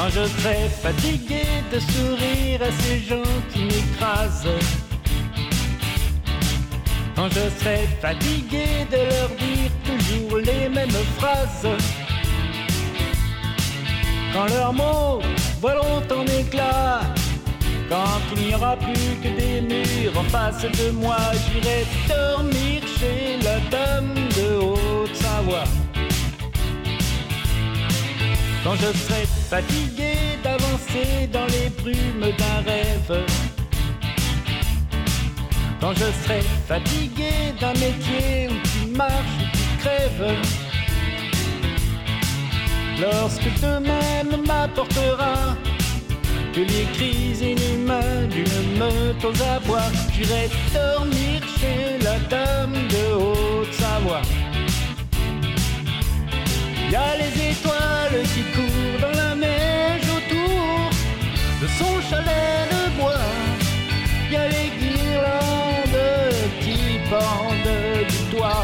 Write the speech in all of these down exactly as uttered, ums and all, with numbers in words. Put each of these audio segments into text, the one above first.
Quand je serai fatigué de sourire à ces gens qui m'écrasent, quand je serai fatigué de leur dire toujours les mêmes phrases, quand leurs mots voleront en éclats, quand il n'y aura plus que des murs en face de moi, j'irai dormir chez la dame de Haute-Savoie. Quand je serai fatigué d'avancer dans les brumes d'un rêve, quand je serai fatigué d'un métier où tu marches, où tu crèves, lorsque demain ne m'apportera que les cris inhumains d'une meute aux abois, j'irai dormir chez la dame de Haute-Savoie. Y a les étoiles qui courent dans la neige autour de son chalet de bois. Y a les guirlandes qui pendent du toit.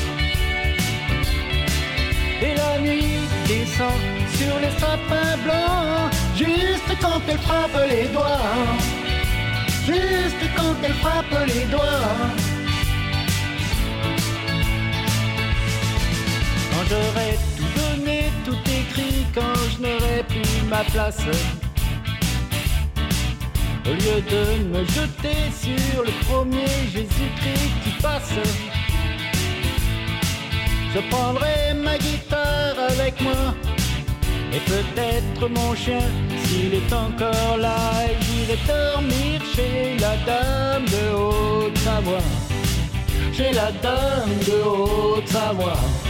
Et la nuit descend sur les sapins blancs, juste quand elle frappe les doigts, juste quand elle frappe les doigts. Quand j'aurai tout donné, tout écrit, quand je n'aurai plus ma place, au lieu de me jeter sur le premier Jésus-Christ qui passe, je prendrai ma guitare avec moi et peut-être mon chien s'il est encore là, et j'irai dormir chez la dame de Haute-Savoie, chez la dame de Haute-Savoie.